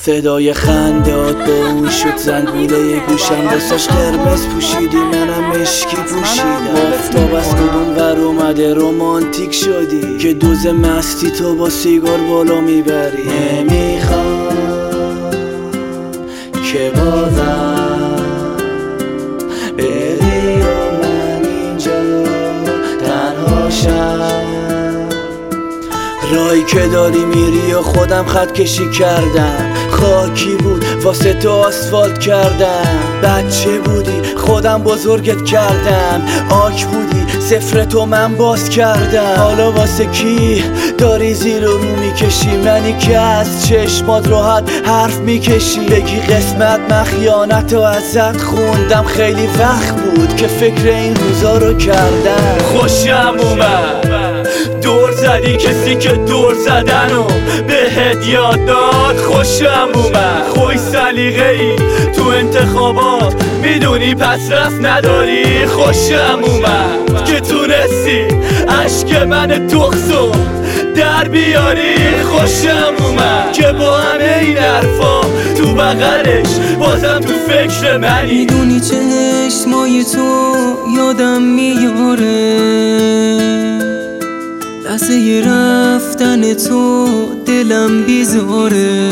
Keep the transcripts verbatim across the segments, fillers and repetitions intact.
صدای خندات با اون شد زنگوله گوشم، دستش قرمز پوشیدی منم مشکی پوشیدم. آفتاب از کدوم ور اومده رومانتیک شدی که دوز مستی تو با سیگار بالا میبری. نمیخوام که بازم بری و من اینجا تنها شم. رایی که داری میری و خودم خط کشی کردم، خاکی بود واسه تو آسفالت کردم. بچه بودی خودم بزرگت کردم، آک بودی صفر تو من باز کردم. حالا واسه کی داری زیر و رو میکشی؟ منی که از چشمات راحت حرف میکشی. بگی قسمت من خیانت و ازت خوندم، خیلی وقت بود که فکر این روزا رو کردم. خوشم اومد دور زدی کسی که دور زدن و بهت یاد داد. خوشم اومد خوی سلیقه ای تو انتخابات میدونی پس رفت نداری. خوشم اومد که تونستی عشق من تخصو در بیاری. خوشم اومد که با همه این حرفا تو بغلش بازم تو فکر منی. میدونی چشمای تو یادم میاره، لحظه رفتن تو دلم بیزاره.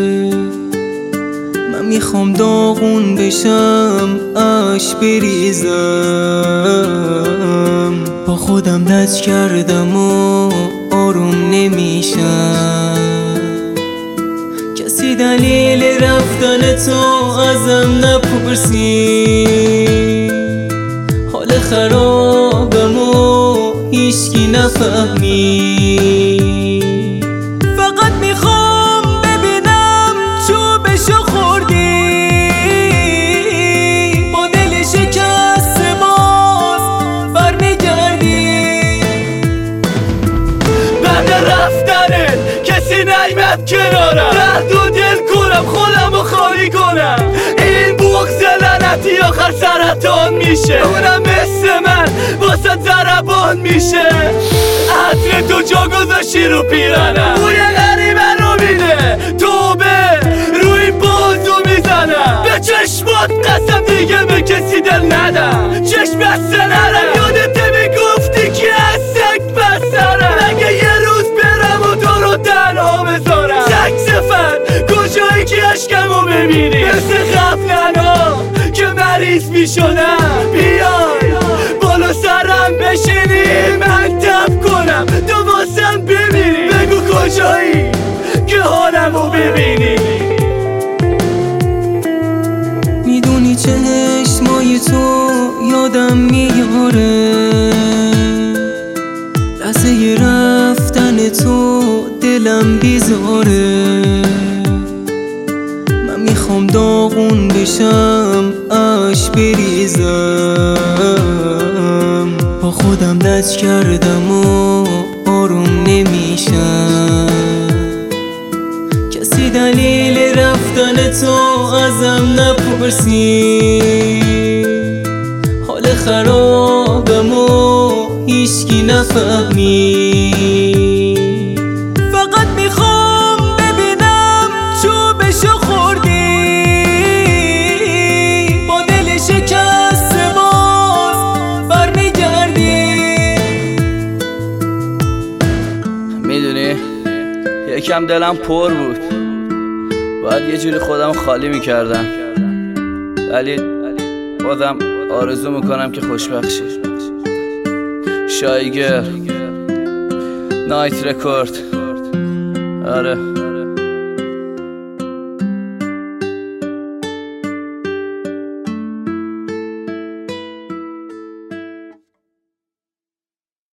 من میخوام داغون بشم اش بریزم، با خودم لج کردم و آروم نمیشم. کسی دلیل رفتن تو ازم نپرسی، حال خرابم و هیچکی نفهمی. فقط میخوام ببینم چوبشو خوردی، با دل شکست باز برمیگردی. بعد رفتنت کسی نیمد کنارم، درد و دل کنم خودم رو خالی کنم. این بغض لعنتی آخر سرطان میشه، اونم مثل من واسه ضربان میشه. عطر تو جا گذاشتی رو پیرنم، بوی غریبه رو میده توبه روی بازو میزنم. به چشمات قسم دیگه به کسی دل ندم، چشم بسته نرم. یادت میگفتی که از سگ بسترم، اگه یه روز برم و تو رو تنها بذارم. سگ صفت کجایی که عشقمو ببینی، مثل غفلنا که مریض میشدم. بیای بالا سرم بشینی من تب کنم تو واسم بمیری. بگو کجایی که حالمو ببینی. میدونی چشمای تو یادم میاره، لحظه رفتن تو دلم بیزاره. من میخوام داغون بشم اش بریزم، با خودم لج کردم و آروم نمیشم. کسی دلیل رفتن تو ازم نپرسی، حال خرابم و هیچکی نفهمی. فقط میخوام ببینم چوبشو خوردی، با دل شکست باز برمیگردی. میدونی یکم دلم پر بود، باید یه جوری خودم خالی میکردم، ولی خودم آرزو میکنم که خوشبخت شی. شایگر نایت رکورد. آره